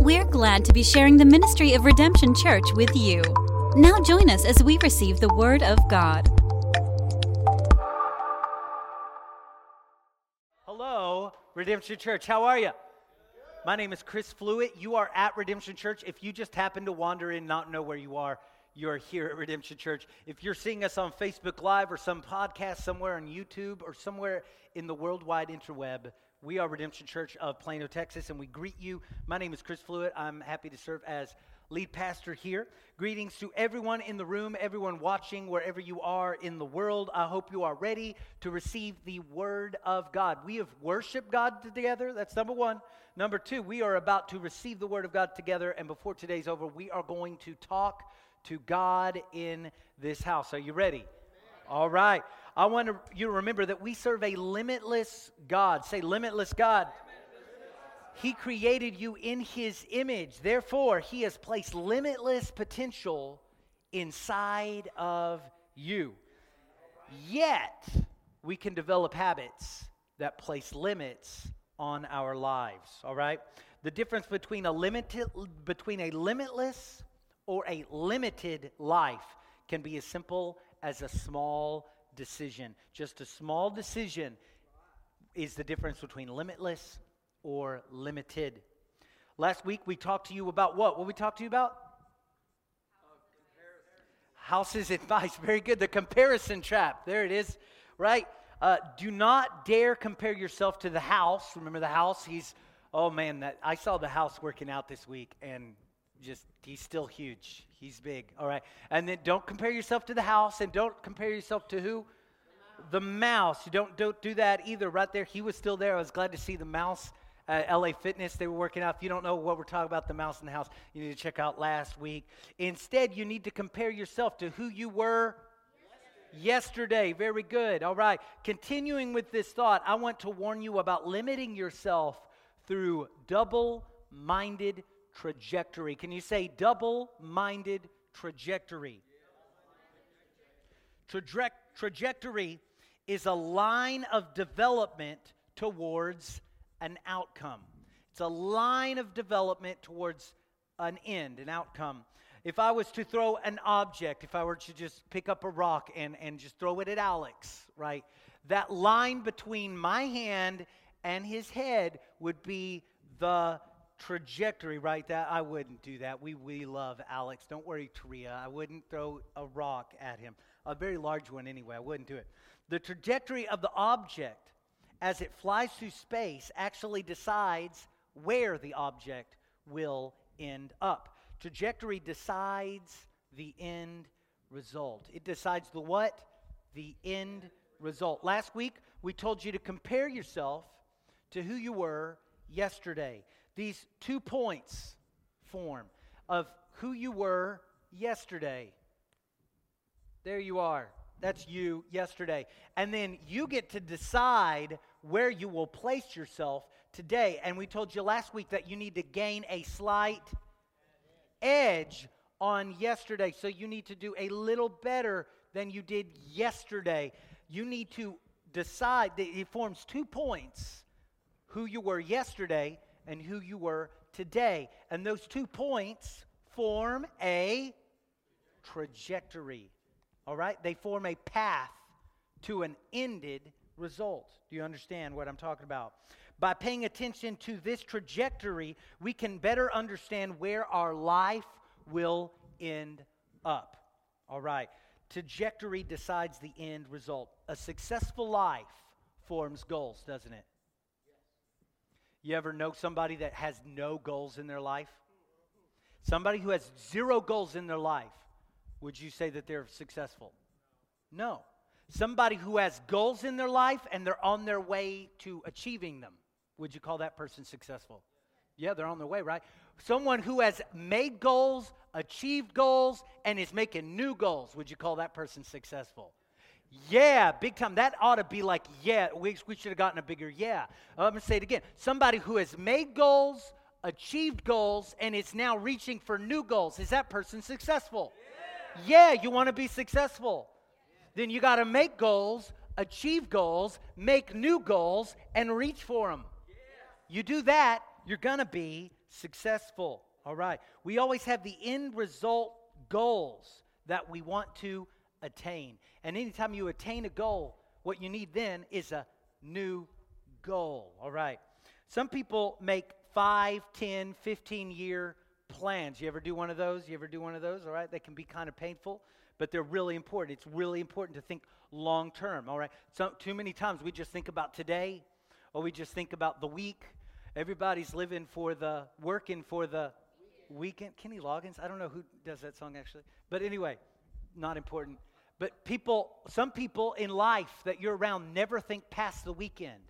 We're glad to be sharing the ministry of Redemption Church with you. Now join us as we receive the Word of God. Hello, Redemption Church. How are you? My name is Chris Fluitt. You are at Redemption Church. If you just happen to wander in and not know where you are here at Redemption Church. If you're seeing us on Facebook Live or some podcast somewhere on YouTube or somewhere in the worldwide interweb, we are Redemption Church of Plano, Texas, and we greet you. My name is Chris Fluitt. I'm happy to serve as lead pastor here. Greetings to everyone in the room, everyone watching, wherever you are in the world. I hope you are ready to receive the Word of God. We have worshiped God together. That's number one. Number two, we are about to receive the Word of God together, and before today's over, we are going to talk to God in this house. Are you ready? All right. I want you to remember that we serve a limitless God. Say, limitless God. He created you in His image. Therefore, He has placed limitless potential inside of you. Yet, we can develop habits that place limits on our lives. All right? The difference between a limitless or a limited life can be as simple as a small decision. Just a small decision is the difference between limitless or limited. Last week we talked to you about what? What we talked to you about? Houses advice. Very good. The comparison trap. There it is. Right? Do not dare compare yourself to the house. Remember the house? I saw the house working out this week and he's still huge. He's big. All right. And then don't compare yourself to the house, and don't compare yourself to who? The mouse. Don't do that either. Right there. He was still there. I was glad to see the mouse at LA Fitness. They were working out. If you don't know what we're talking about, the mouse in the house, you need to check out last week. Instead, you need to compare yourself to who you were yesterday. Very good. All right. Continuing with this thought, I want to warn you about limiting yourself through double-minded trajectory. Can you say double-minded trajectory? Trajectory is a line of development towards an outcome. It's a line of development towards an end, an outcome. If I was to throw an object, if I were to just pick up a rock and just throw it at Alex, right? That line between my hand and his head would be the trajectory, right? That I wouldn't do that. We love Alex. Don't worry, Taria. I wouldn't throw a rock at him. A very large one anyway. I wouldn't do it. The trajectory of the object as it flies through space actually decides where the object will end up. Trajectory decides the end result. It decides the what? The end result. Last week, we told you to compare yourself to who you were yesterday. These 2 points form of who you were yesterday. There you are. That's you yesterday. And then you get to decide where you will place yourself today. And we told you last week that you need to gain a slight edge on yesterday. So you need to do a little better than you did yesterday. You need to decide that it forms 2 points, who you were yesterday and who you were today. And those 2 points form a trajectory. All right? They form a path to an ended result. Do you understand what I'm talking about? By paying attention to this trajectory, we can better understand where our life will end up. All right. Trajectory decides the end result. A successful life forms goals, doesn't it? You ever know somebody that has no goals in their life? Somebody who has 0 goals in their life, would you say that they're successful? No. Somebody who has goals in their life and they're on their way to achieving them, would you call that person successful? Yeah, they're on their way, right? Someone who has made goals, achieved goals, and is making new goals, would you call that person successful? Yeah, big time. That ought to be like, yeah, we should have gotten a bigger yeah. I'm going to say it again. Somebody who has made goals, achieved goals, and is now reaching for new goals. Is that person successful? Yeah, you want to be successful. Then you got to make goals, achieve goals, make new goals, and reach for them. You do that, you're going to be successful. All right. We always have the end result goals that we want to attain. And anytime you attain a goal, what you need then is a new goal. All right. Some people make 5, 10, 15-year plans. You ever do one of those? All right. They can be kind of painful, but they're really important. It's really important to think long term. All right. So too many times we just think about today, or we just think about the week. Everybody's working for the weekend. Kenny Loggins, I don't know who does that song actually. But anyway, not important. But some people in life that you're around never think past the weekend.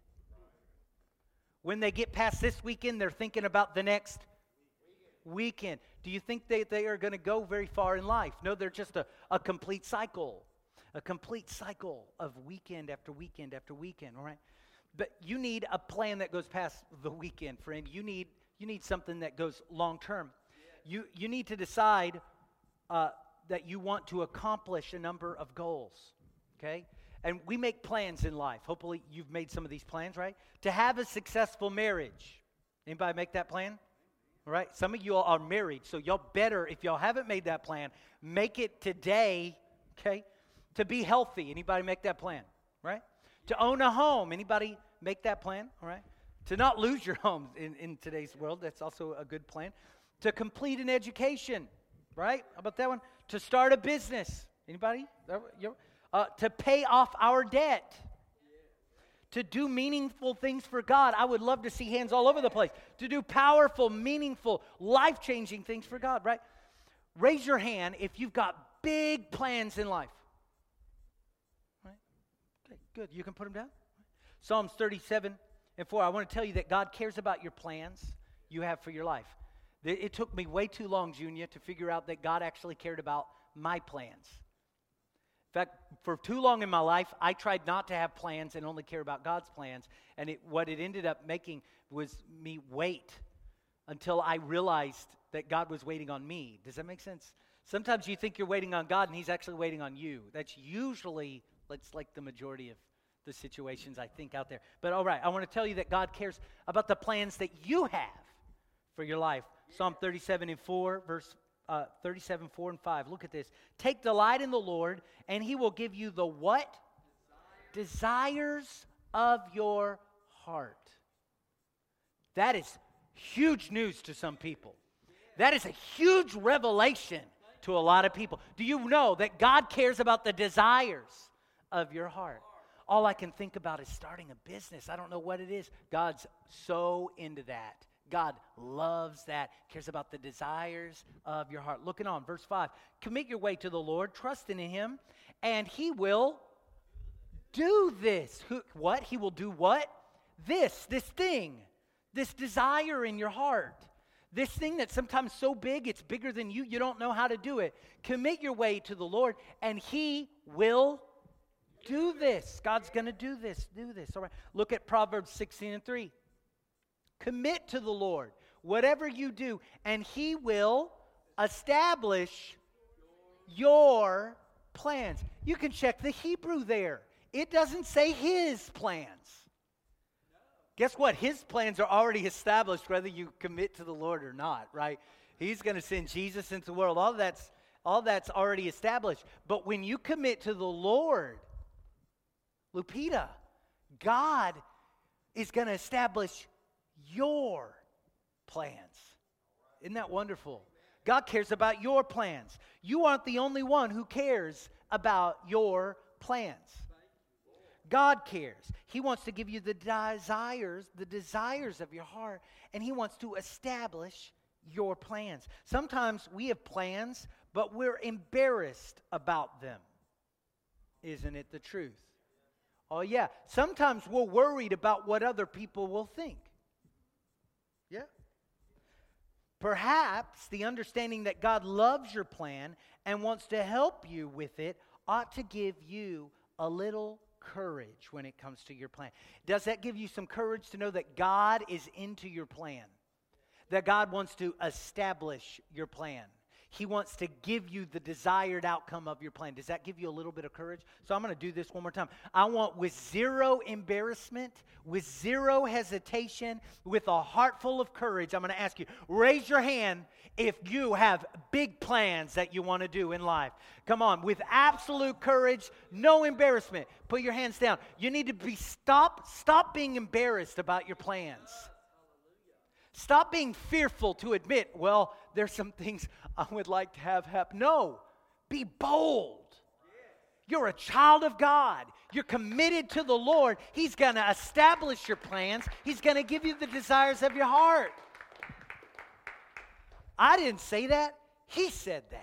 When they get past this weekend, they're thinking about the next weekend. Do you think they are going to go very far in life? No, they're just a complete cycle. A complete cycle of weekend after weekend after weekend, all right? But you need a plan that goes past the weekend, friend. You need something that goes long term. You need to decide that you want to accomplish a number of goals, okay? And we make plans in life. Hopefully you've made some of these plans, right? To have a successful marriage. Anybody make that plan? All right? Some of you all are married, so y'all better, if y'all haven't made that plan, make it today, okay? To be healthy. Anybody make that plan, right? To own a home. Anybody make that plan, all right? To not lose your home in today's world. That's also a good plan. To complete an education, right? How about that one? To start a business. Anybody? To pay off our debt. To do meaningful things for God. I would love to see hands all over the place. To do powerful, meaningful, life-changing things for God, right? Raise your hand if you've got big plans in life. Right? Okay, good. You can put them down. Psalms 37:4. I want to tell you that God cares about your plans you have for your life. It took me way too long, Junior, to figure out that God actually cared about my plans. In fact, for too long in my life, I tried not to have plans and only care about God's plans. And what it ended up making was me wait until I realized that God was waiting on me. Does that make sense? Sometimes you think you're waiting on God and He's actually waiting on you. That's like the majority of the situations I think out there. But all right, I want to tell you that God cares about the plans that you have for your life. Psalm 37:4, verse 37:4-5. Look at this. Take delight in the Lord, and He will give you the what? Desires of your heart. That is huge news to some people. That is a huge revelation to a lot of people. Do you know that God cares about the desires of your heart? All I can think about is starting a business. I don't know what it is. God's so into that. God loves that, cares about the desires of your heart. Looking on, verse 5. Commit your way to the Lord, trust in Him, and He will do this. What? He will do what? This thing, this desire in your heart. This thing that's sometimes so big, it's bigger than you. You don't know how to do it. Commit your way to the Lord, and He will do this. God's going to do this. All right. Look at Proverbs 16:3. Commit to the Lord, whatever you do, and He will establish your plans. You can check the Hebrew there. It doesn't say His plans. Guess what? His plans are already established whether you commit to the Lord or not, right? He's going to send Jesus into the world. All that's already established. But when you commit to the Lord, Lupita, God is going to establish your plans. Isn't that wonderful? God cares about your plans. You aren't the only one who cares about your plans. God cares. He wants to give you the desires of your heart, and He wants to establish your plans. Sometimes we have plans, but we're embarrassed about them. Isn't it the truth? Oh yeah. Sometimes we're worried about what other people will think. Yeah. Perhaps the understanding that God loves your plan and wants to help you with it ought to give you a little courage when it comes to your plan. Does that give you some courage to know that God is into your plan? That God wants to establish your plan? He wants to give you the desired outcome of your plan. Does that give you a little bit of courage? So I'm going to do this one more time. I want, with zero embarrassment, with zero hesitation, with a heart full of courage, I'm going to ask you, raise your hand if you have big plans that you want to do in life. Come on, with absolute courage, no embarrassment. Put your hands down. You need to stop being embarrassed about your plans. Stop being fearful to admit, well, there's some things I would like to have happen. No, be bold. You're a child of God. You're committed to the Lord. He's going to establish your plans. He's going to give you the desires of your heart. I didn't say that. He said that.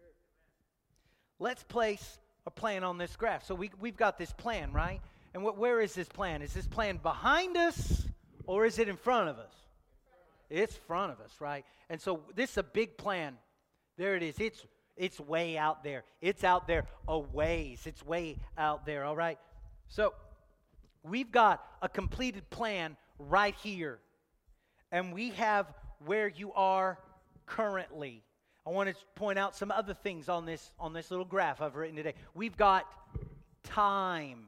Let's place a plan on this graph. So we've got this plan, right? And where is this plan? Is this plan behind us or is it in front of us? It's in front of us, right? And so this is a big plan. There it is. It's way out there. It's out there a ways. It's way out there, all right? So we've got a completed plan right here. And we have where you are currently. I want to point out some other things on this little graph I've written today. We've got time.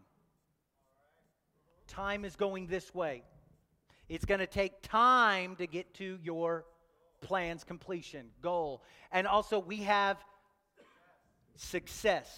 Time is going this way. It's going to take time to get to your plan's completion, goal. And also we have success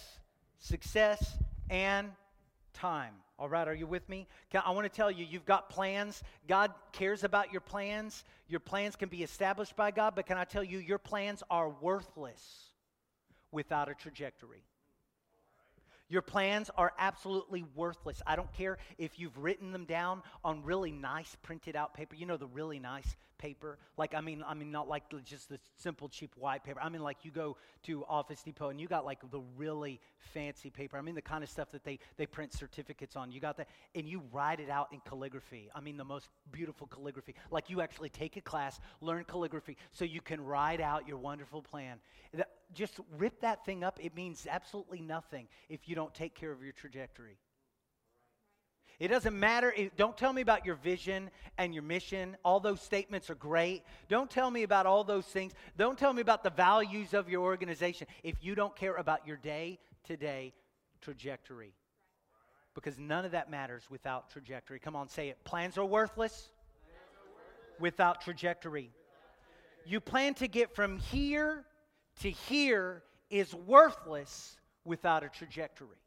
and time. All right, are you with me? I want to tell you, you've got plans. God cares about your plans. Your plans can be established by God, but can I tell you, your plans are worthless without a trajectory. Your plans are absolutely worthless. I don't care if you've written them down on really nice printed out paper. You know, the really nice paper. Like, I mean not like just the simple cheap white paper. I mean like you go to Office Depot and you got like the really fancy paper. I mean the kind of stuff that they print certificates on. You got that and you write it out in calligraphy. I mean the most beautiful calligraphy. Like you actually take a class, learn calligraphy so you can write out your wonderful plan. Just rip that thing up. It means absolutely nothing if you don't take care of your trajectory. It doesn't matter. Don't tell me about your vision and your mission. All those statements are great. Don't tell me about all those things. Don't tell me about the values of your organization if you don't care about your day-to-day trajectory. Because none of that matters without trajectory. Come on, say it. Plans are worthless without trajectory. You plan to get from here to here is worthless without a trajectory.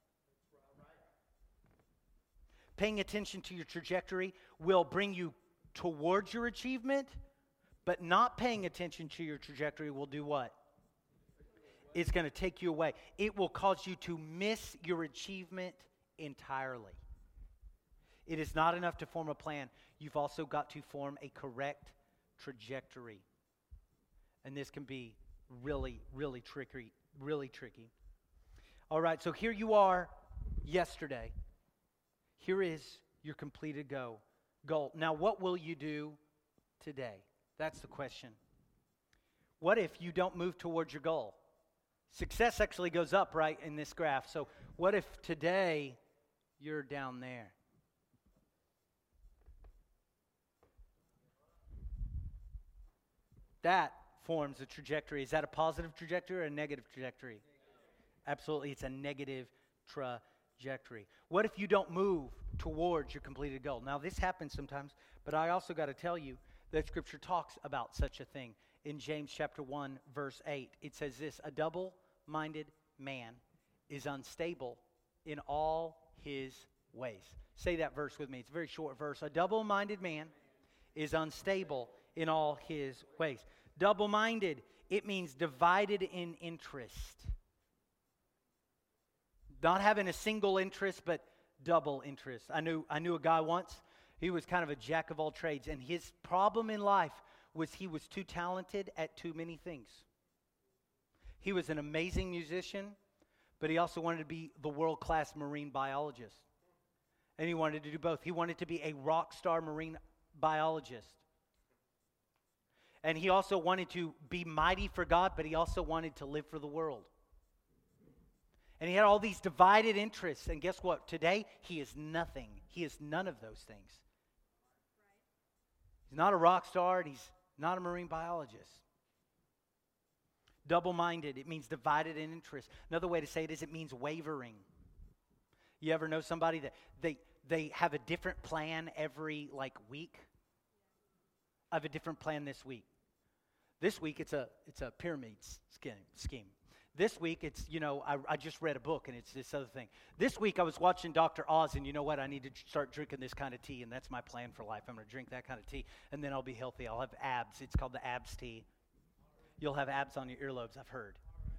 Paying attention to your trajectory will bring you towards your achievement, but not paying attention to your trajectory will do what? It's going to take you away. It will cause you to miss your achievement entirely. It is not enough to form a plan. You've also got to form a correct trajectory. And this can be really, really tricky. All right, so here you are yesterday. Here is your completed goal. Now, what will you do today? That's the question. What if you don't move towards your goal? Success actually goes up, right, in this graph. So what if today you're down there? That forms a trajectory. Is that a positive trajectory or a negative trajectory? Absolutely, it's a negative trajectory. What if you don't move towards your completed goal? Now, this happens sometimes, but I also got to tell you that Scripture talks about such a thing. In James chapter 1, verse 8, it says this: a double-minded man is unstable in all his ways. Say that verse with me. It's a very short verse. A double-minded man is unstable in all his ways. Double-minded, it means divided in interest. Not having a single interest, but double interest. I knew a guy once. He was kind of a jack of all trades, and his problem in life was he was too talented at too many things. He was an amazing musician, but he also wanted to be the world-class marine biologist. And he wanted to do both. He wanted to be a rock star marine biologist. And he also wanted to be mighty for God, but he also wanted to live for the world. And he had all these divided interests. And guess what? Today, he is nothing. He is none of those things. He's not a rock star, and he's not a marine biologist. Double-minded, it means divided in interest. Another way to say it is it means wavering. You ever know somebody that they have a different plan every week? I have a different plan this week. This week it's a pyramid scheme. This week it's, I just read a book and it's this other thing. This week I was watching Dr. Oz, and you know what? I need to start drinking this kind of tea, and that's my plan for life. I'm going to drink that kind of tea, and then I'll be healthy. I'll have abs. It's called the abs tea. You'll have abs on your earlobes, I've heard.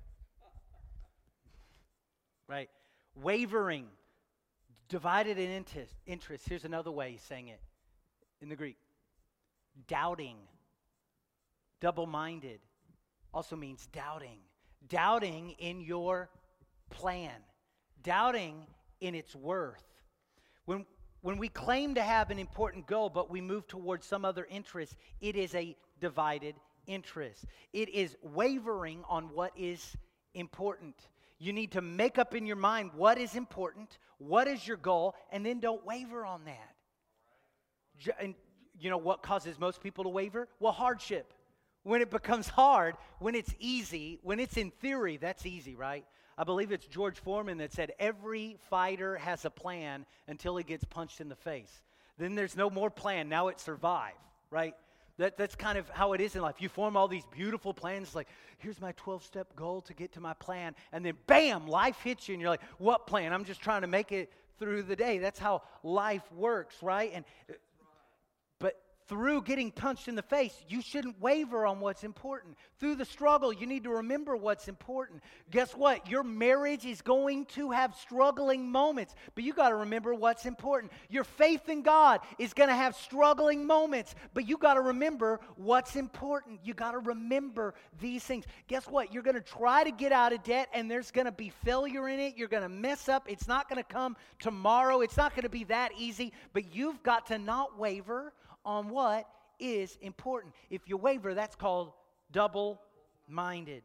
Right? Wavering, divided in interest. Here's another way he's saying it in the Greek. Doubting, double-minded also means doubting. Doubting in your plan. Doubting in its worth. When we claim to have an important goal, but we move towards some other interest, it is a divided interest. It is wavering on what is important. You need to make up in your mind what is important, what is your goal, and then don't waver on that. And you know what causes most people to waver? Well, hardship. When it becomes hard, when it's easy, when it's in theory, that's easy, right? I believe it's George Foreman that said every fighter has a plan until he gets punched in the face. Then there's no more plan. Now it's survive, right? That's kind of how it is in life. You form all these beautiful plans like, here's my 12-step goal to get to my plan. And then, bam, life hits you and you're like, what plan? I'm just trying to make it through the day. That's how life works, right? But through getting punched in the face, you shouldn't waver on what's important. Through the struggle, you need to remember what's important. Guess what? Your marriage is going to have struggling moments, but you got to remember what's important. Your faith in God is going to have struggling moments, but you got to remember what's important. You got to remember these things. Guess what? You're going to try to get out of debt, and there's going to be failure in it. You're going to mess up. It's not going to come tomorrow. It's not going to be that easy, but you've got to not waver on what is important. If you waver, that's called double-minded.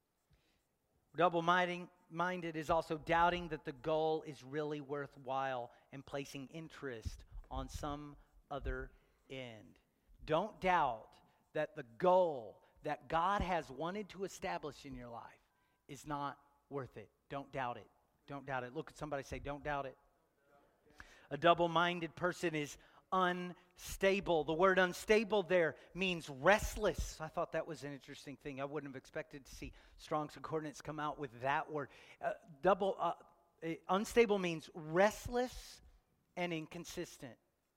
Double-minded is also doubting that the goal is really worthwhile and placing interest on some other end. Don't doubt that the goal that God has wanted to establish in your life is not worth it. Don't doubt it. Don't doubt it. Look at somebody, say, don't doubt it. A double-minded person is unstable. The word unstable there means restless. I thought that was an interesting thing. I wouldn't have expected to see Strong's Concordance come out with that word. Unstable means restless and inconsistent.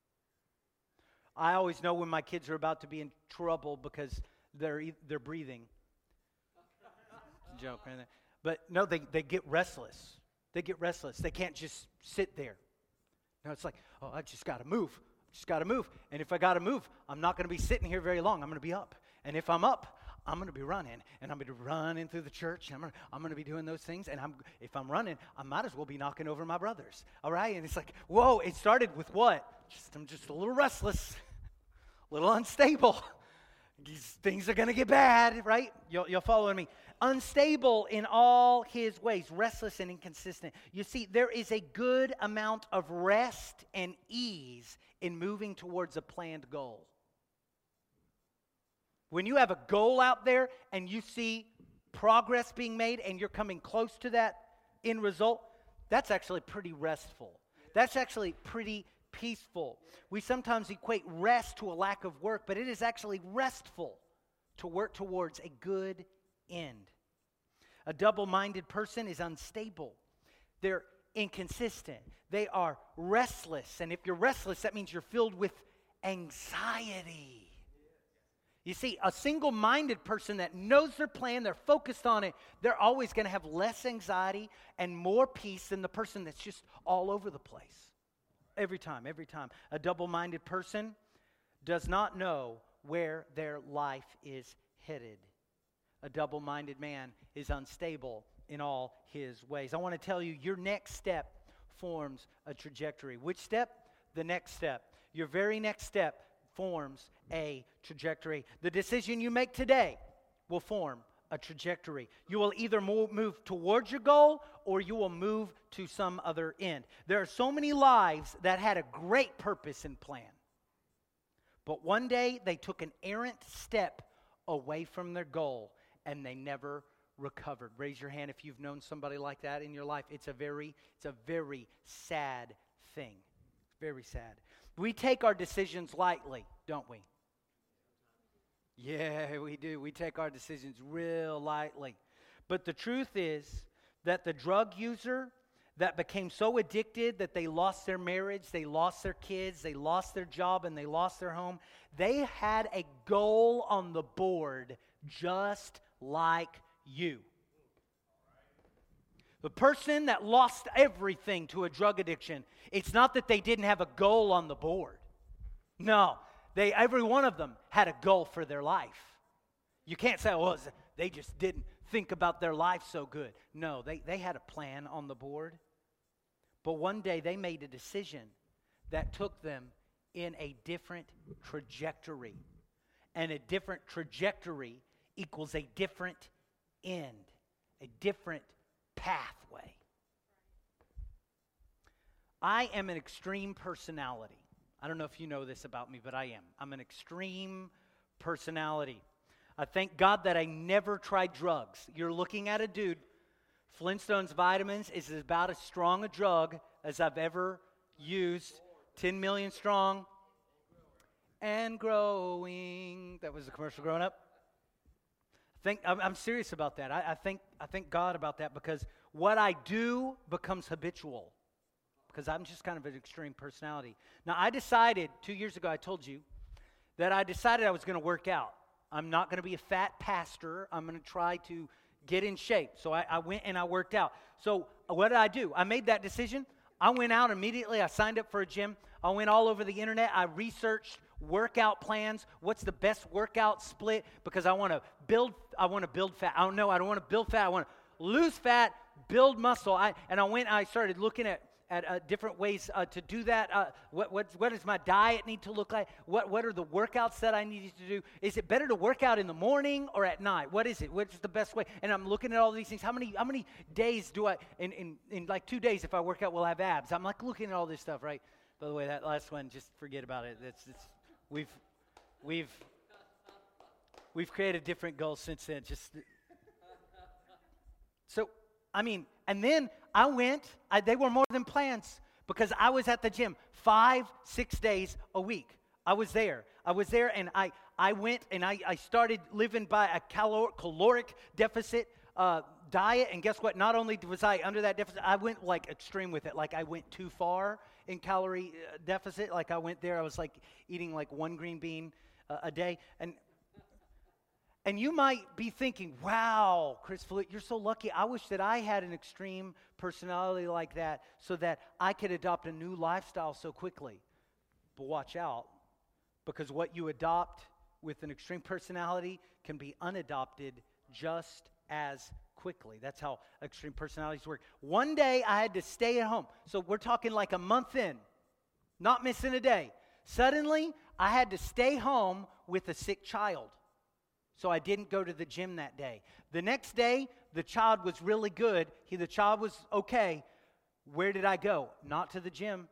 I always know when my kids are about to be in trouble because they're breathing. It's a joke, right? But no, they get restless. They get restless. They can't just sit there. No, it's like, oh, I just got to move. Just got to move. And if I got to move, I'm not going to be sitting here very long. I'm going to be up. And if I'm up, I'm going to be running. And I'm going to be running through the church. And I'm going to be doing those things. And if I'm running, I might as well be knocking over my brothers. All right? And it's like, whoa, it started with what? I'm just a little restless, a little unstable. These things are going to get bad, right? You're following me. Unstable in all his ways, restless and inconsistent. You see, there is a good amount of rest and ease in moving towards a planned goal. When you have a goal out there and you see progress being made and you're coming close to that end result, that's actually pretty restful. That's actually pretty peaceful. We sometimes equate rest to a lack of work, but it is actually restful to work towards a good end. A double-minded person is unstable. They're inconsistent. They are restless. And if you're restless, that means you're filled with anxiety. You see, a single-minded person that knows their plan, they're focused on it, they're always going to have less anxiety and more peace than the person that's just all over the place. Every time. A double-minded person does not know where their life is headed. A double-minded man is unstable in all his ways. I want to tell you, your next step forms a trajectory. Which step? The next step. Your very next step forms a trajectory. The decision you make today will form a trajectory. You will either move towards your goal or you will move to some other end. There are so many lives that had a great purpose and plan, but one day they took an errant step away from their goal and they never recovered. Raise your hand if you've known somebody like that in your life. It's a very sad thing. Very sad. We take our decisions lightly, don't we? Yeah, we do. We take our decisions real lightly. But the truth is that the drug user that became so addicted that they lost their marriage, they lost their kids, they lost their job, and they lost their home, they had a goal on the board just like you. The person that lost everything to a drug addiction, it's not that they didn't have a goal on the board. No, every one of them had a goal for their life. You can't say, well, they just didn't think about their life so good. No, they had a plan on the board. But one day they made a decision that took them in a different trajectory. And a different trajectory equals a different end, a different pathway. I am an extreme personality. I don't know if you know this about me, but I am. I'm an extreme personality. I thank God that I never tried drugs. You're looking at a dude. Flintstones vitamins is about as strong a drug as I've ever used. 10 million strong and growing. That was the commercial growing up. I'm serious about that. I thank God about that, because what I do becomes habitual, because I'm just kind of an extreme personality. Now, I decided 2 years ago, I told you, that I decided I was going to work out. I'm not going to be a fat pastor. I'm going to try to get in shape. So I went and I worked out. So what did I do? I made that decision. I went out immediately. I signed up for a gym. I went all over the internet. I researched workout plans. What's the best workout split? Because I want to build fat. I don't want to build fat. I want to lose fat, build muscle. I started looking at different ways to do that. What does my diet need to look like? What are the workouts that I need to do? Is it better to work out in the morning or at night? What is it? What's the best way? And I'm looking at all these things. How many days do I, in like 2 days, if I work out, will I have abs? I'm like looking at all this stuff, right? By the way, that last one, just forget about it. We've created different goals since then. And then I went, they were more than plans, because I was at the gym 5-6 days a week. I was there and I went and I started living by a caloric deficit diet. And guess what? Not only was I under that deficit, I went like extreme with it. Like I went too far in calorie deficit. Like I went there, I was like eating like one green bean a day. And you might be thinking, wow, Chris Fleet, you're so lucky. I wish that I had an extreme personality like that so that I could adopt a new lifestyle so quickly. But watch out, because what you adopt with an extreme personality can be unadopted just as quickly. That's how extreme personalities work. One day I had to stay at home. So we're talking like a month in, not missing a day. Suddenly, I had to stay home with a sick child. So I didn't go to the gym that day. The next day, the child was really good. The child was okay. Where did I go? Not to the gym.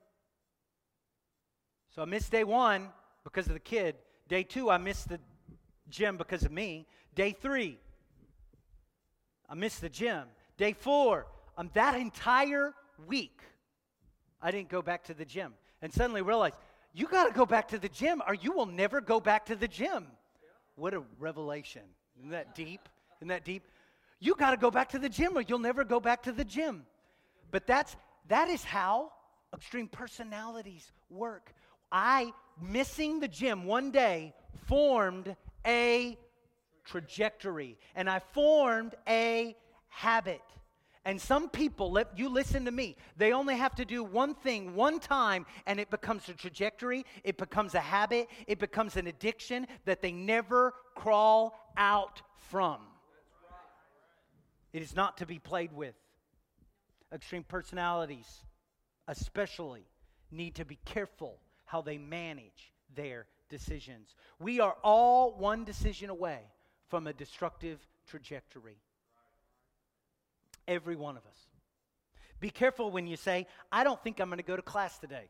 So I missed day 1 because of the kid. Day 2, I missed the gym because of me. Day 3, I missed the gym. Day 4, that entire week, I didn't go back to the gym. And suddenly realized, you got to go back to the gym or you will never go back to the gym. What a revelation. Isn't that deep? You got to go back to the gym or you'll never go back to the gym. But that is how extreme personalities work. Missing the gym one day formed a trajectory, and I formed a habit. And some people, you listen to me, they only have to do one thing one time and it becomes a trajectory, it becomes a habit, it becomes an addiction that they never crawl out from. It is not to be played with. Extreme personalities especially need to be careful how they manage their decisions. We are all one decision away from a destructive trajectory. Every one of us. Be careful when you say, I don't think I'm going to go to class today.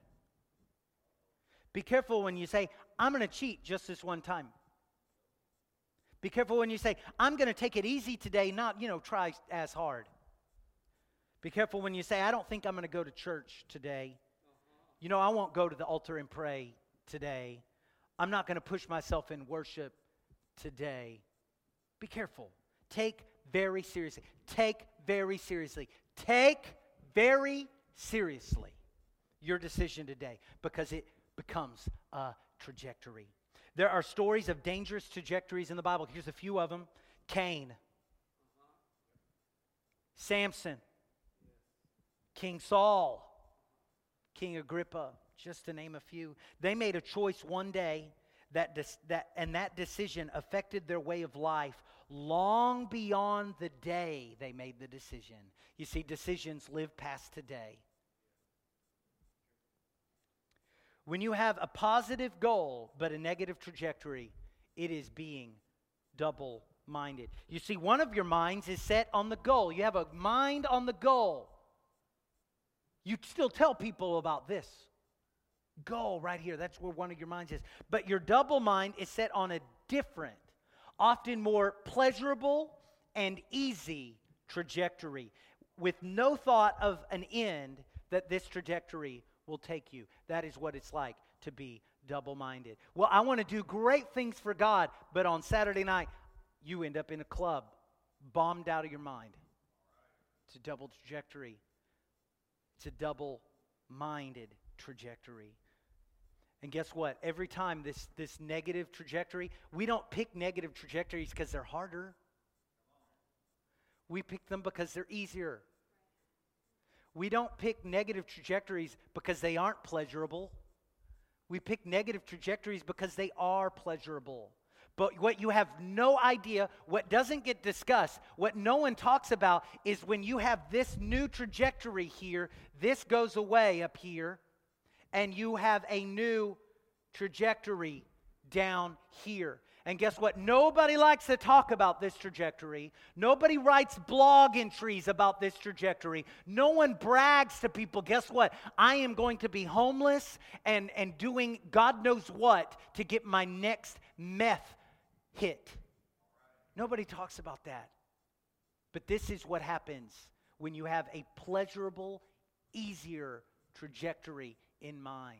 Be careful when you say, I'm going to cheat just this one time. Be careful when you say, I'm going to take it easy today, not, try as hard. Be careful when you say, I don't think I'm going to go to church today. I won't go to the altar and pray today. I'm not going to push myself in worship today. Be careful. Take very seriously. Take very seriously. Take very seriously your decision today, because it becomes a trajectory. There are stories of dangerous trajectories in the Bible. Here's a few of them. Cain, Samson, King Saul, King Agrippa, just to name a few. They made a choice one day that decision affected their way of life long beyond the day they made the decision. You see, decisions live past today. When you have a positive goal but a negative trajectory, it is being double-minded. You see, one of your minds is set on the goal. You have a mind on the goal. You still tell people about this goal right here. That's where one of your minds is. But your double mind is set on a different, often more pleasurable and easy trajectory, with no thought of an end that this trajectory will take you. That is what it's like to be double-minded. Well, I want to do great things for God, but on Saturday night, you end up in a club, bombed out of your mind. It's a double trajectory. It's a double-minded trajectory. And guess what? Every time this negative trajectory, we don't pick negative trajectories because they're harder. We pick them because they're easier. We don't pick negative trajectories because they aren't pleasurable. We pick negative trajectories because they are pleasurable. But what you have no idea, what doesn't get discussed, what no one talks about, is when you have this new trajectory here, this goes away up here, and you have a new trajectory down here. And guess what? Nobody likes to talk about this trajectory. Nobody writes blog entries about this trajectory. No one brags to people, guess what? I am going to be homeless and doing God knows what to get my next meth hit. Nobody talks about that. But this is what happens when you have a pleasurable, easier trajectory in mind.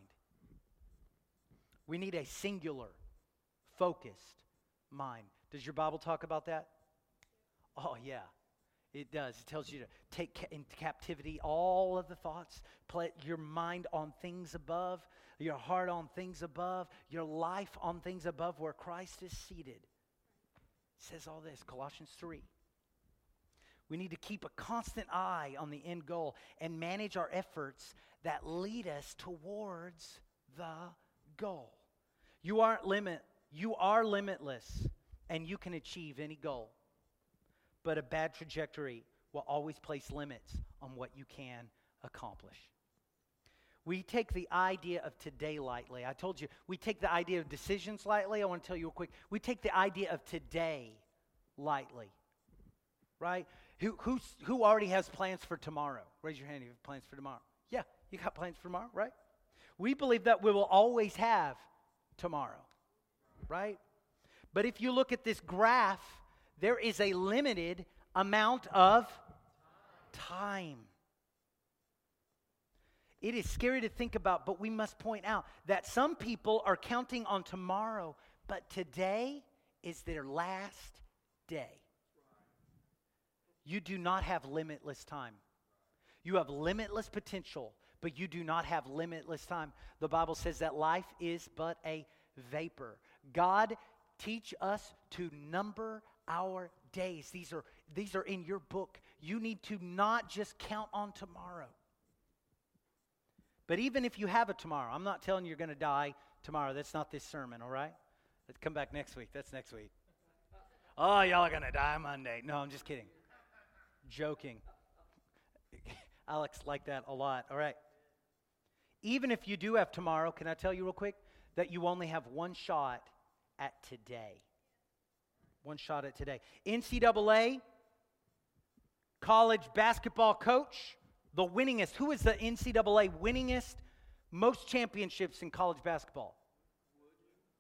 We need a singular, focused mind. Does your Bible talk about that? Oh, yeah, it does. It tells you to take into captivity all of the thoughts, put your mind on things above, your heart on things above, your life on things above where Christ is seated. It says all this, Colossians 3. We need to keep a constant eye on the end goal and manage our efforts that lead us towards the goal. You are limitless, and you can achieve any goal. But a bad trajectory will always place limits on what you can accomplish. We take the idea of today lightly. I told you, we take the idea of decisions lightly. I want to tell you real quick. We take the idea of today lightly, right? Who already has plans for tomorrow? Raise your hand if you have plans for tomorrow. Yeah, you got plans for tomorrow, right? We believe that we will always have tomorrow, right? But if you look at this graph, there is a limited amount of time. It is scary to think about, but we must point out that some people are counting on tomorrow, but today is their last day. You do not have limitless time. You have limitless potential, but you do not have limitless time. The Bible says that life is but a vapor. God, teach us to number our days. These are in your book. You need to not just count on tomorrow. But even if you have a tomorrow, I'm not telling you you're going to die tomorrow. That's not this sermon, all right? Let's come back next week. That's next week. Oh, y'all are going to die Monday. No, I'm just kidding. Joking. Alex liked that a lot. All right. Even if you do have tomorrow, can I tell you real quick that you only have one shot at today? One shot at today. NCAA college basketball coach, the winningest. Who is the NCAA winningest most championships in college basketball?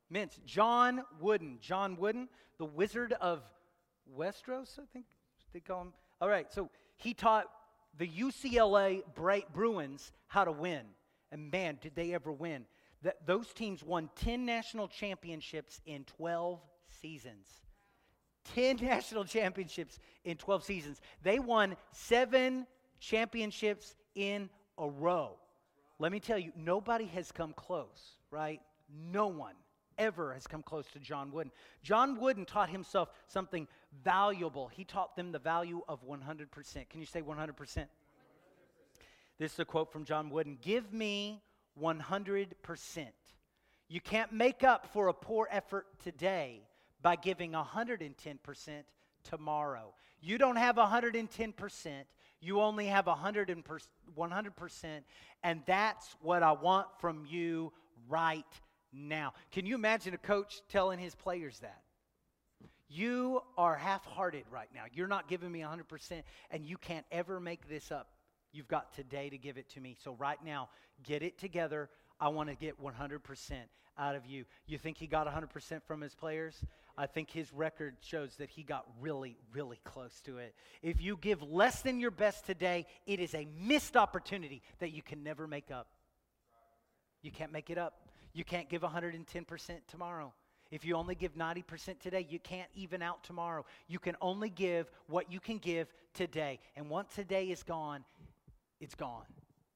Mints. John Wooden. John Wooden, the Wizard of Westeros, I think they call him. All right, so he taught the UCLA Bruins how to win. And man, did they ever win. Those teams won 10 national championships in 12 seasons. 10 national championships in 12 seasons. They won 7 championships in a row. Let me tell you, nobody has come close, right? No one ever has come close to John Wooden. John Wooden taught himself something valuable. He taught them the value of 100%. Can you say 100%? This is a quote from John Wooden. Give me 100%. You can't make up for a poor effort today by giving 110% tomorrow. You don't have 110%. You only have 100%, and that's what I want from you right now. Can you imagine a coach telling his players that? You are half-hearted right now. You're not giving me 100%, and you can't ever make this up. You've got today to give it to me. So right now, get it together. I want to get 100% out of you. You think he got 100% from his players? I think his record shows that he got really, really close to it. If you give less than your best today, it is a missed opportunity that you can never make up. You can't make it up. You can't give 110% tomorrow. If you only give 90% today, you can't even out tomorrow. You can only give what you can give today. And once today is gone, it's gone.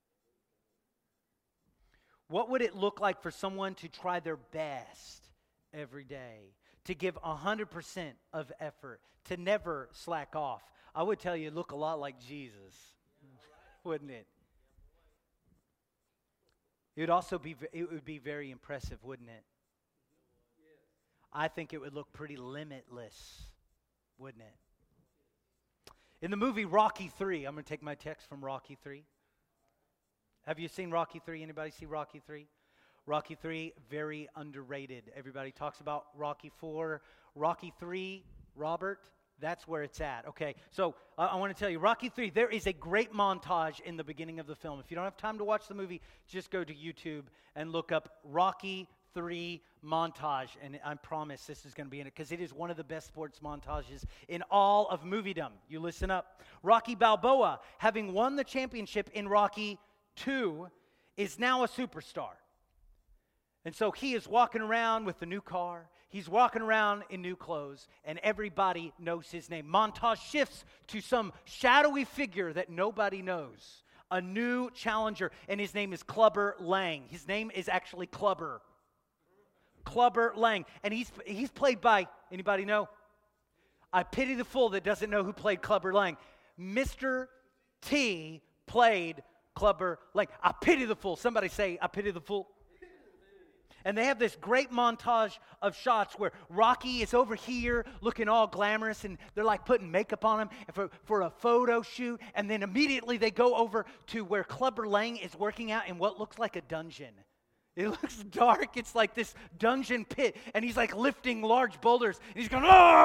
What would it look like for someone to try their best every day, to give 100% of effort, to never slack off? I would tell you it'd look a lot like Jesus, wouldn't it? It would be very impressive, wouldn't it? I think it would look pretty limitless, wouldn't it? In the movie Rocky III, I'm going to take my text from Rocky III. Have you seen Rocky III? Anybody see Rocky III? Rocky III, very underrated. Everybody talks about Rocky IV. Rocky III, Robert, that's where it's at. Okay, so I want to tell you, Rocky III, there is a great montage in the beginning of the film. If you don't have time to watch the movie, just go to YouTube and look up Rocky III montage, and I promise this is going to be in it, because it is one of the best sports montages in all of moviedom. You listen up. Rocky Balboa, having won the championship in Rocky II, is now a superstar. And so he is walking around with the new car. He's walking around in new clothes, and everybody knows his name. Montage shifts to some shadowy figure that nobody knows. A new challenger, and his name is Clubber Lang. His name is actually Clubber. Clubber Lang. And he's played by, anybody know? I pity the fool that doesn't know who played Clubber Lang. Mr. T played Clubber Lang. I pity the fool. Somebody say, I pity the fool. And they have this great montage of shots where Rocky is over here looking all glamorous, and they're like putting makeup on him for a photo shoot. And then immediately they go over to where Clubber Lang is working out in what looks like a dungeon. It looks dark. It's like this dungeon pit, and he's like lifting large boulders. And he's going,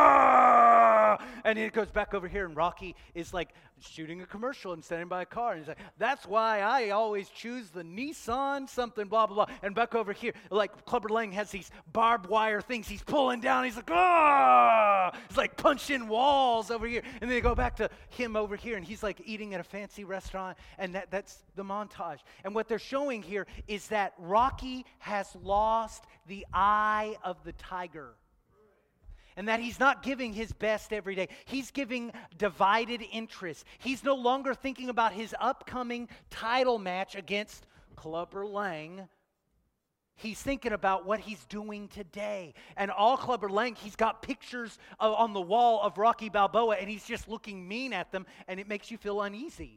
ah! And then it goes back over here, and Rocky is like shooting a commercial and standing by a car. And he's like, that's why I always choose the Nissan something, blah, blah, blah. And back over here, like Clubber Lang has these barbed wire things he's pulling down. He's like, ah! He's like punching walls over here. And then they go back to him over here, and he's like eating at a fancy restaurant. And that's the montage. And what they're showing here is that Rocky has lost the eye of the tiger. And that he's not giving his best every day. He's giving divided interest. He's no longer thinking about his upcoming title match against Clubber Lang. He's thinking about what he's doing today. And all Clubber Lang, he's got pictures on the wall of Rocky Balboa, and he's just looking mean at them, and it makes you feel uneasy.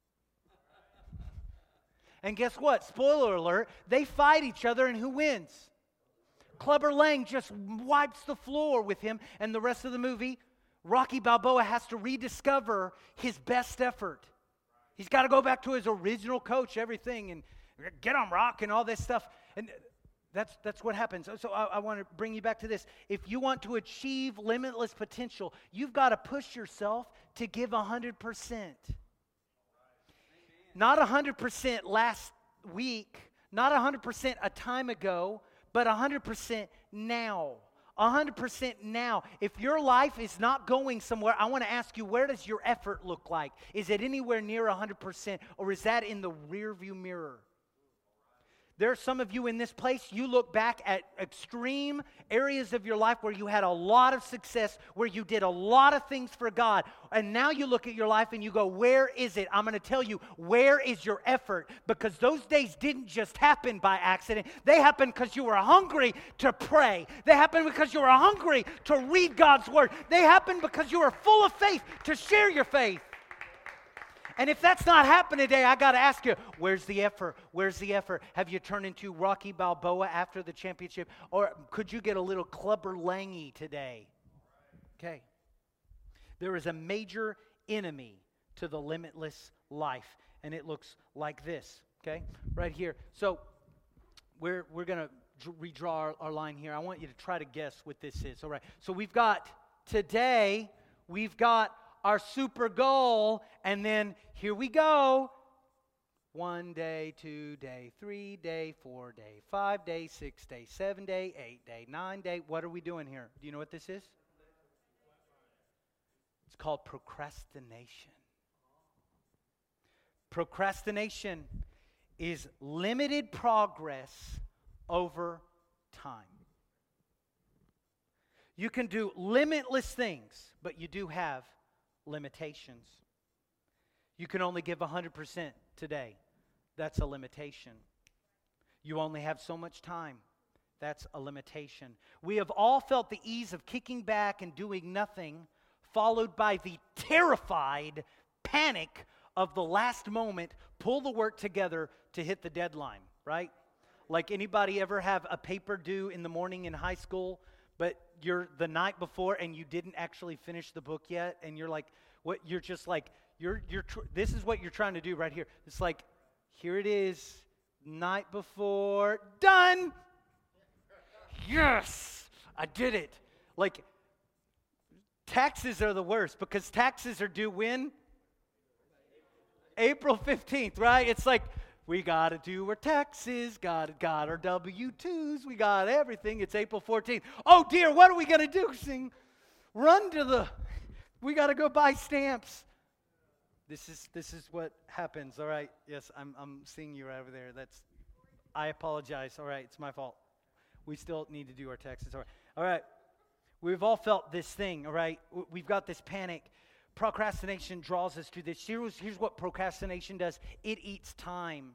And guess what? Spoiler alert, they fight each other, and who wins? Clubber Lang just wipes the floor with him, and the rest of the movie, Rocky Balboa has to rediscover his best effort. He's got to go back to his original coach, everything, and get on rock and all this stuff. And that's what happens. So I want to bring you back to this. If you want to achieve limitless potential, you've got to push yourself to give 100%. Not 100% last week, not 100% a time ago, but 100% now. 100% now. If your life is not going somewhere, I want to ask you, where does your effort look like? Is it anywhere near 100%, or is that in the rearview mirror? There are some of you in this place, you look back at extreme areas of your life where you had a lot of success, where you did a lot of things for God, and now you look at your life and you go, where is it? I'm going to tell you, where is your effort? Because those days didn't just happen by accident. They happened because you were hungry to pray. They happened because you were hungry to read God's Word. They happened because you were full of faith to share your faith. And if that's not happening today, I got to ask you, where's the effort? Where's the effort? Have you turned into Rocky Balboa after the championship? Or could you get a little Clubber Langy today? Okay. There is a major enemy to the limitless life, and it looks like this, okay? Right here. So we're going to redraw our line here. I want you to try to guess what this is. All right. So we've got our super goal, and then here we go. 1 day, 2 day, 3 day, 4 day, 5 day, 6 day, 7 day, 8 day, 9 day. What are we doing here? Do you know what this is? It's called procrastination. Procrastination is limited progress over time. You can do limitless things, but you do have limitations. You can only give 100% today. That's a limitation. You only have so much time. That's a limitation. We have all felt the ease of kicking back and doing nothing, followed by the terrified panic of the last moment, pull the work together to hit the deadline, right? Like, anybody ever have a paper due in the morning in high school, but you're the night before and you didn't actually finish the book yet, and you're like, what? You're just like, this is what you're trying to do right here. It's like, here it is, night before, done. Yes, I did it. Like, taxes are the worst, because taxes are due when? April 15th, right? It's like, we got to do our taxes, got our W-2s, we got everything. It's April 14th. Oh, dear, what are we going to do? We got to go buy stamps. This is what happens, all right? Yes, I'm seeing you right over there. I apologize, all right? It's my fault. We still need to do our taxes, all right? All right, we've all felt this thing, all right? We've got this panic. Procrastination draws us to this. Here's what procrastination does. It eats time.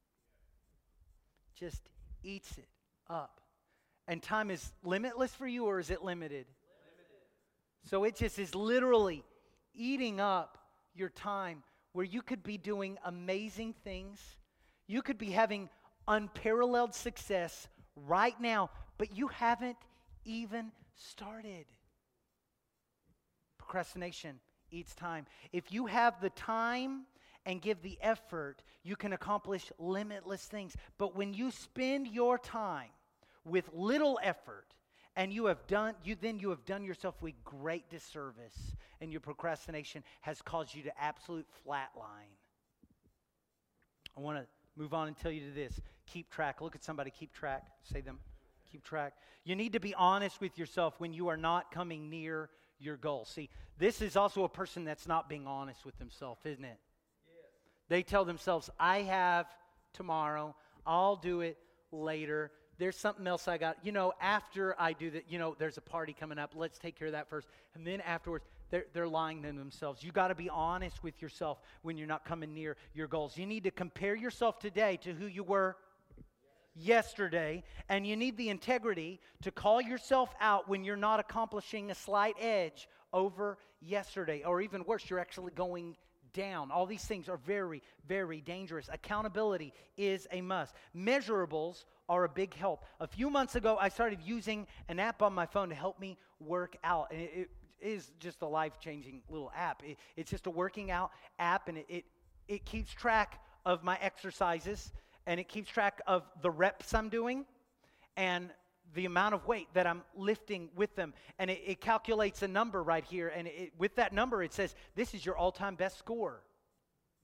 Just eats it up. And time is limitless for you, or is it limited? So it just is literally eating up your time, where you could be doing amazing things. You could be having unparalleled success right now, but you haven't even started. Procrastination eats time. If you have the time and give the effort, you can accomplish limitless things. But when you spend your time with little effort, and you have done yourself a great disservice, and your procrastination has caused you to absolute flatline. I want to move on and tell you this. Keep track. Look at somebody. Keep track. Say them. Keep track. You need to be honest with yourself when you are not coming near your goal. See, this is also a person that's not being honest with themselves, isn't it? Yes. They tell themselves, I have tomorrow. I'll do it later. There's something else I got. After I do that, there's a party coming up. Let's take care of that first. And then afterwards, they're lying to themselves. You got to be honest with yourself when you're not coming near your goals. You need to compare yourself today to who you were yesterday, and you need the integrity to call yourself out when you're not accomplishing a slight edge over yesterday, or even worse, you're actually going down. All these things are very, very dangerous. Accountability is a must. Measurables are a big help. A few months ago, I started using an app on my phone to help me work out, and it is just a life-changing little app. It's just a working out app, and it keeps track of my exercises, and it keeps track of the reps I'm doing and the amount of weight that I'm lifting with them. And it calculates a number right here. And with that number, it says, this is your all-time best score.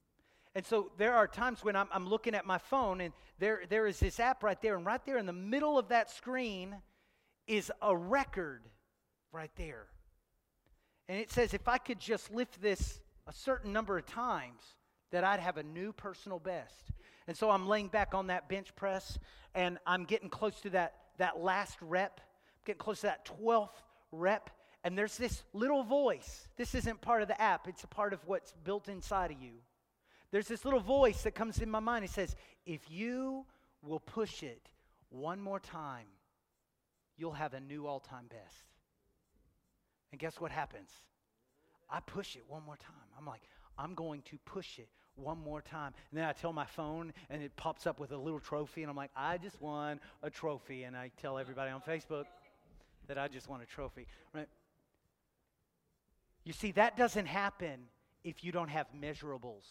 And so there are times when I'm looking at my phone, and there is this app right there, and right there in the middle of that screen is a record right there. And it says if I could just lift this a certain number of times, that I'd have a new personal best. And so I'm laying back on that bench press, and I'm getting close to that last rep, getting close to that 12th rep, and there's this little voice. This isn't part of the app. It's a part of what's built inside of you. There's this little voice that comes in my mind. It says, if you will push it one more time, you'll have a new all-time best. And guess what happens? I push it one more time. I'm like, I'm going to push it one more time. And then I tell my phone, and it pops up with a little trophy, and I'm like, I just won a trophy. And I tell everybody on Facebook that I just won a trophy. Right? You see, that doesn't happen if you don't have measurables.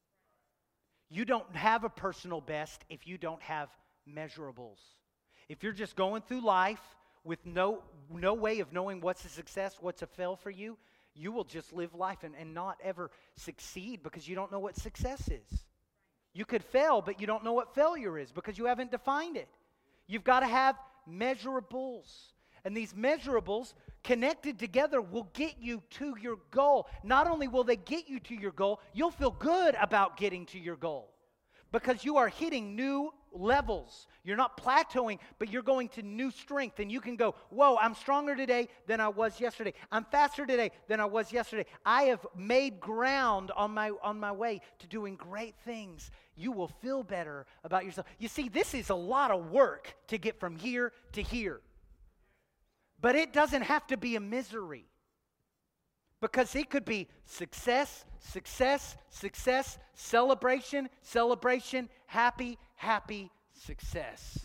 You don't have a personal best if you don't have measurables. If you're just going through life with no way of knowing what's a success, what's a fail for you, you will just live life and not ever succeed because you don't know what success is. You could fail, but you don't know what failure is because you haven't defined it. You've got to have measurables. And these measurables connected together will get you to your goal. Not only will they get you to your goal, you'll feel good about getting to your goal because you are hitting new levels. You're not plateauing, but you're going to new strength. And you can go, whoa, I'm stronger today than I was yesterday. I'm faster today than I was yesterday. I have made ground on my way to doing great things. You will feel better about yourself. You see, this is a lot of work to get from here to here. But it doesn't have to be a misery. Because it could be success, success, success, celebration, celebration, happy, happy, success.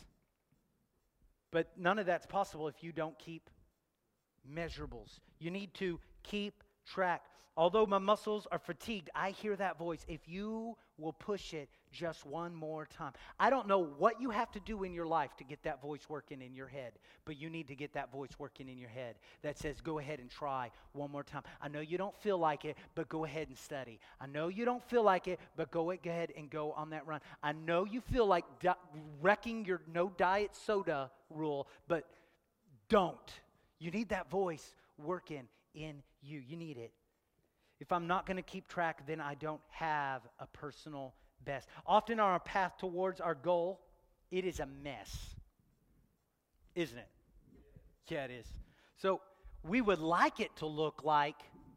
But none of that's possible if you don't keep measurables. You need to keep track. Although my muscles are fatigued, I hear that voice. If you will push it just one more time. I don't know what you have to do in your life to get that voice working in your head, but you need to get that voice working in your head that says, go ahead and try one more time. I know you don't feel like it, but go ahead and study. I know you don't feel like it, but go ahead and go on that run. I know you feel like wrecking your no diet soda rule, but don't. You need that voice working in you. You need it. If I'm not going to keep track, then I don't have a personal best. Often on our path towards our goal, it is a mess. Isn't it? Yeah, it is. So we would like it to look like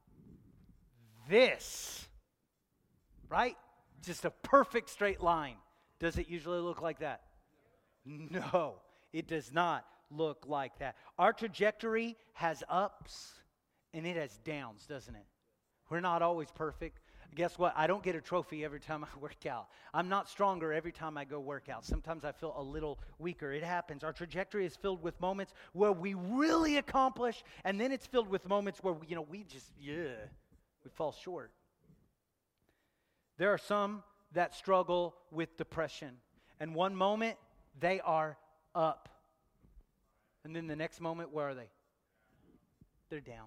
this, right? Just a perfect straight line. Does it usually look like that? No, it does not look like that. Our trajectory has ups and it has downs, doesn't it? We're not always perfect. Guess what? I don't get a trophy every time I work out. I'm not stronger every time I go work out. Sometimes I feel a little weaker. It happens. Our trajectory is filled with moments where we really accomplish, and then it's filled with moments where, we fall short. There are some that struggle with depression. And one moment, they are up. And then the next moment, where are they? They're down.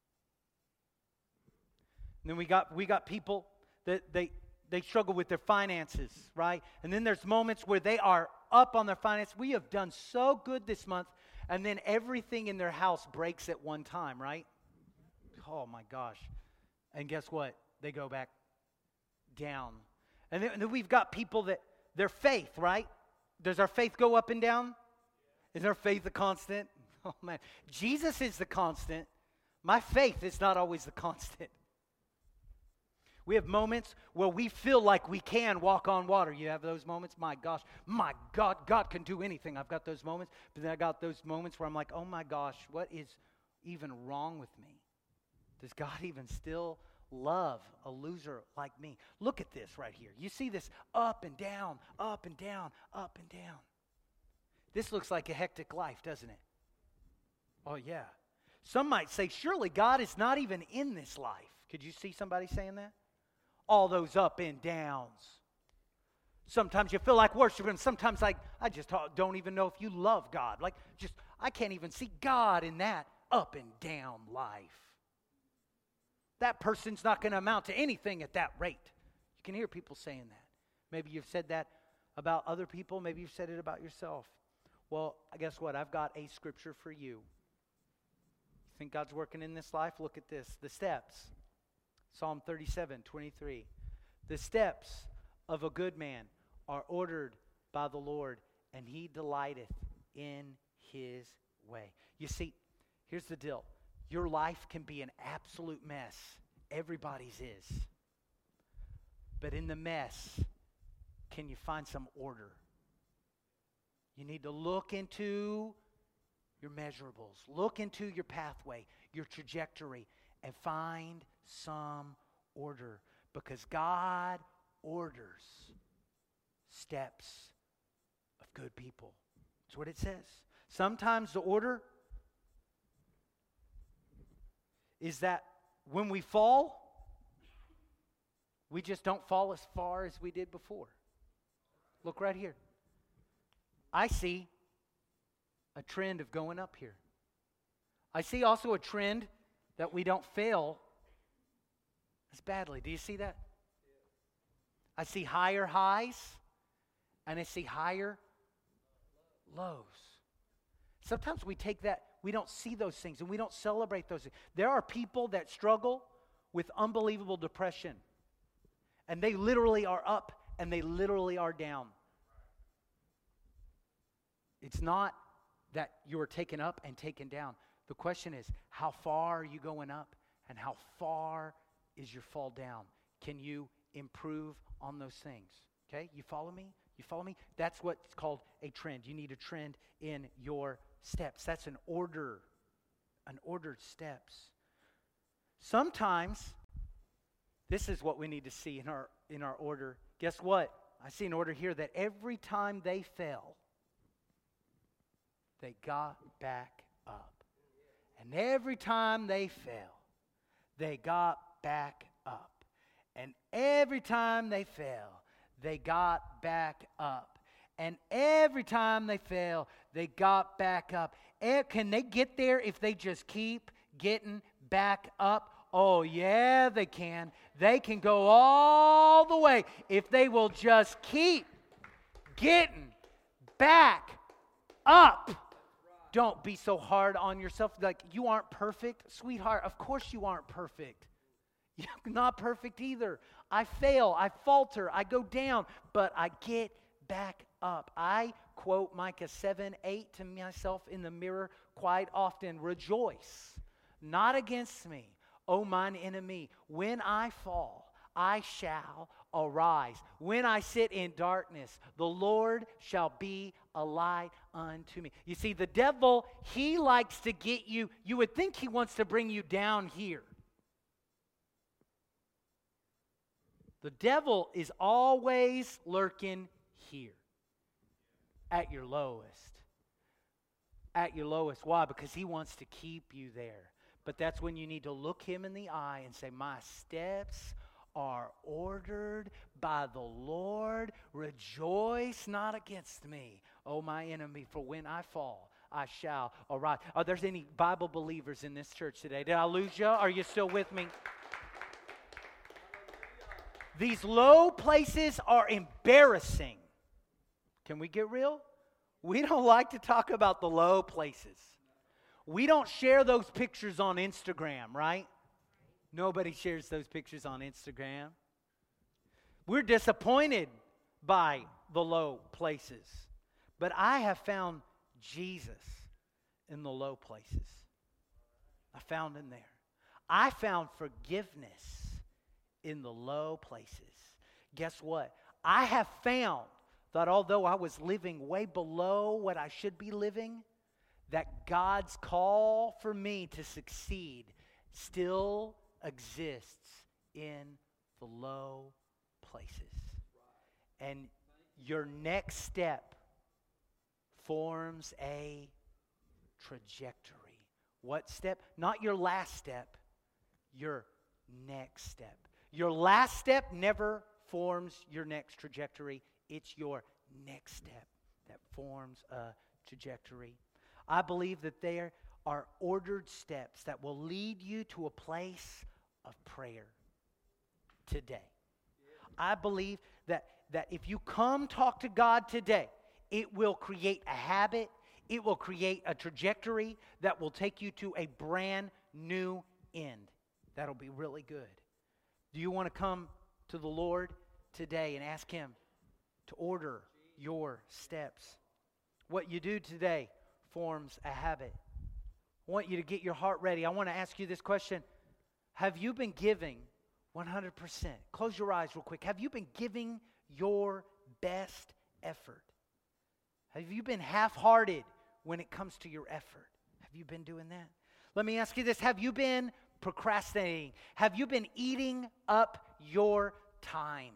And then we got people that they struggle with their finances, right? And then there's moments where they are up on their finances. We have done so good this month, and then everything in their house breaks at one time, right? Oh my gosh. And guess what? They go back down. And then we've got people that their faith, right? Does our faith go up and down? Is our faith a constant? Oh man. Jesus is the constant. My faith is not always the constant. We have moments where we feel like we can walk on water. You have those moments? My God, God can do anything. I've got those moments. But then I got those moments where I'm like, oh my gosh, what is even wrong with me? Does God even still love a loser like me? Look at this right here. You see this up and down, up and down, up and down. This looks like a hectic life, doesn't it? Oh yeah. Some might say, surely God is not even in this life. Could you see somebody saying that? All those up and downs. Sometimes you feel like worshiping. Sometimes I just don't even know if you love God. I can't even see God in that up and down life. That person's not going to amount to anything at that rate. You can hear people saying that. Maybe you've said that about other people. Maybe you've said it about yourself. Well, guess what? I've got a scripture for you. You think God's working in this life? Look at this. The steps. Psalm 37:23. The steps of a good man are ordered by the Lord, and he delighteth in his way. You see, here's the deal. Your life can be an absolute mess. Everybody's is. But in the mess, can you find some order? You need to look into your measurables. Look into your pathway, your trajectory, and find some order. Because God orders steps of good people. That's what it says. Sometimes the order is that when we fall, we just don't fall as far as we did before. Look right here. I see a trend of going up here. I see also a trend that we don't fail as badly. Do you see that? I see higher highs and I see higher lows. Sometimes we take that, we don't see those things and we don't celebrate those things. There are people that struggle with unbelievable depression, and they literally are up and they literally are down. It's not that you are taken up and taken down. The question is, how far are you going up and how far is your fall down? Can you improve on those things? Okay, you follow me? You follow me? That's what's called a trend. You need a trend in your steps. That's an order, an ordered steps. Sometimes, this is what we need to see in our order. Guess what? I see an order here that every time they fell, they got back up. And every time they fell, they got back up. And every time they fell, they got back up. And every time they fell, they got back up. Can they get there if they just keep getting back up? Oh, yeah, they can. They can go all the way if they will just keep getting back up. Don't be so hard on yourself. Like, you aren't perfect. Sweetheart, of course you aren't perfect. You're not perfect either. I fail. I falter. I go down. But I get back up. I quote Micah 7:8 to myself in the mirror quite often. Rejoice, not against me, O mine enemy. When I fall, I shall arise. When I sit in darkness, the Lord shall be a light unto me. You see, the devil, he likes to get you. You would think he wants to bring you down here. The devil is always lurking here at your lowest. At your lowest. Why? Because he wants to keep you there. But that's when you need to look him in the eye and say, my steps are ordered by the Lord. Rejoice not against me, O my enemy, for when I fall, I shall arise. Are there any Bible believers in this church today? Did I lose you? Are you still with me? These low places are embarrassing. Can we get real? We don't like to talk about the low places. We don't share those pictures on Instagram, right? Nobody shares those pictures on Instagram. We're disappointed by the low places. But I have found Jesus in the low places. I found him there. I found forgiveness in the low places. Guess what? I have found that although I was living way below what I should be living, that God's call for me to succeed still exists in the low places. And your next step forms a trajectory. What step? Not your last step, your next step. Your last step never forms your next trajectory. It's your next step that forms a trajectory. I believe that there are ordered steps that will lead you to a place of prayer today. I believe that if you come talk to God today, it will create a habit. It will create a trajectory that will take you to a brand new end. That'll be really good. Do you want to come to the Lord today and ask Him to order your steps? What you do today forms a habit. I want you to get your heart ready. I want to ask you this question. Have you been giving 100%? Close your eyes real quick. Have you been giving your best effort? Have you been half-hearted when it comes to your effort? Have you been doing that? Let me ask you this. Have you been procrastinating? Have you been eating up your time?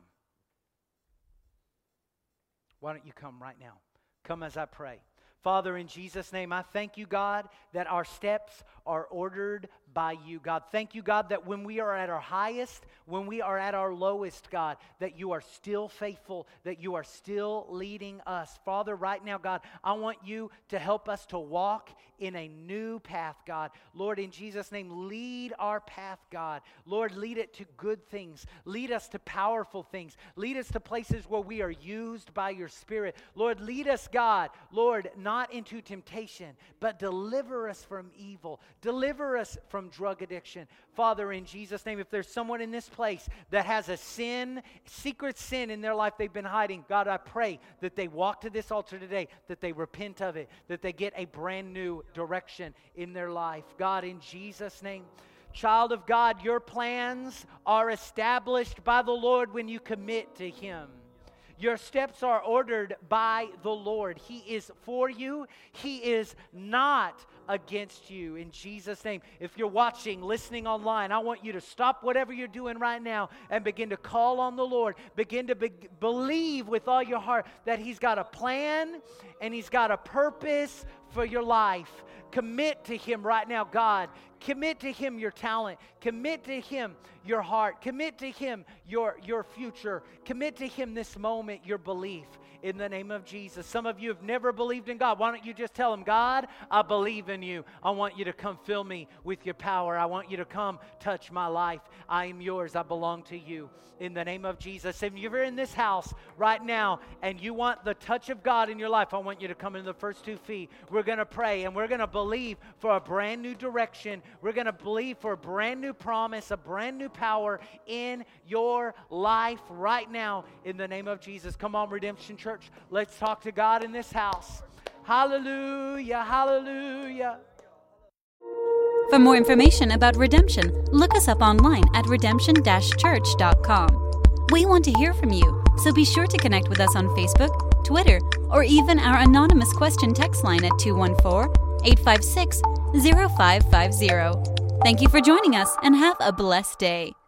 Why don't you come right now? Come as I pray. Father, in Jesus' name, I thank you, God, that our steps are ordered by you, God. Thank you, God, that when we are at our highest, when we are at our lowest, God, that you are still faithful, that you are still leading us. Father, right now, God, I want you to help us to walk in a new path, God. Lord, in Jesus' name, lead our path, God. Lord, lead it to good things. Lead us to powerful things. Lead us to places where we are used by your Spirit. Lord, lead us, God, Lord, not into temptation, but deliver us from evil. Deliver us from drug addiction. Father, in Jesus' name, if there's someone in this place that has a sin, secret sin in their life they've been hiding, God, I pray that they walk to this altar today, that they repent of it, that they get a brand new direction in their life. God, in Jesus' name. Child of God, your plans are established by the Lord when you commit to Him. Your steps are ordered by the Lord. He is for you. He is not against you. In Jesus' name. If you're watching, listening online, I want you to stop whatever you're doing right now and begin to call on the Lord. Begin to believe with all your heart that He's got a plan and He's got a purpose for your life. Commit to Him right now, God. Commit to Him your talent. Commit to Him your heart. Commit to Him your future. Commit to Him this moment your belief in the name of Jesus. Some of you have never believed in God. Why don't you just tell Him, God, I believe in you. I want you to come fill me with your power. I want you to come touch my life. I am yours. I belong to you. In the name of Jesus. If you're in this house right now and you want the touch of God in your life, I want you to come in the first 2 feet. We're going to pray and we're going to believe for a brand new direction. We're going to believe for a brand new promise, a brand new power in your life right now in the name of Jesus. Come on, Redemption Church. Let's talk to God in this house. Hallelujah, hallelujah. For more information about Redemption, look us up online at redemption-church.com. We want to hear from you, so be sure to connect with us on Facebook, Twitter, or even our anonymous question text line at 214-856-0550. Thank you for joining us and have a blessed day.